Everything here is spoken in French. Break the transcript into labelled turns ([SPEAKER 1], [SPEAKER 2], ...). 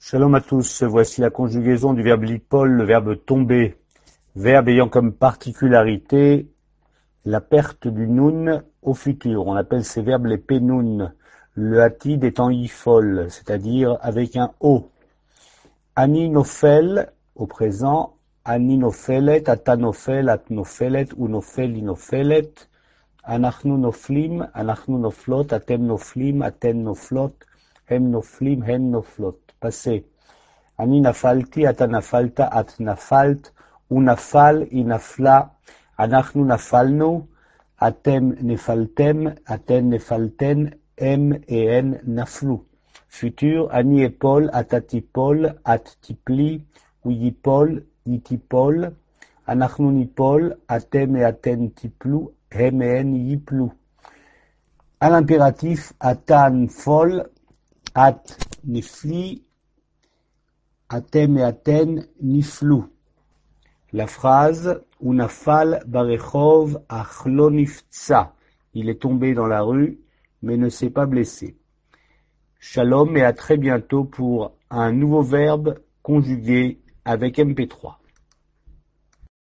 [SPEAKER 1] Shalom à tous, voici la conjugaison du verbe lipol, le verbe tomber, verbe ayant comme particularité la perte du noun au futur. On appelle ces verbes les pénoun, le hatid étant yifol, c'est-à-dire avec un O. Ani nofel au présent, ani nofelet, ata nofel, at nofelet, ou nofel, inofelet, anachnu noflim, anachnu noflot, atem noflim, aten noflot, hem noflim, hen noflot. Passé. Ani nafalti, ata nafalta, at nafalt, ou nafal, inafla, anachnu nafalnu, atem nefaltem, aten nefalten, hem et en naflu. Futur, ani epol, atatipol, at tipli, ou yipol, yitipol, anachnu nipol, atem et aten tiplu, hem et en yiplu. À l'impératif, atan fol, at nifli, atem et aten niflu. La phrase Unafal barechov achlo nifza. Il est tombé dans la rue, mais ne s'est pas blessé. Shalom et à très bientôt pour un nouveau verbe conjugué avec MP3.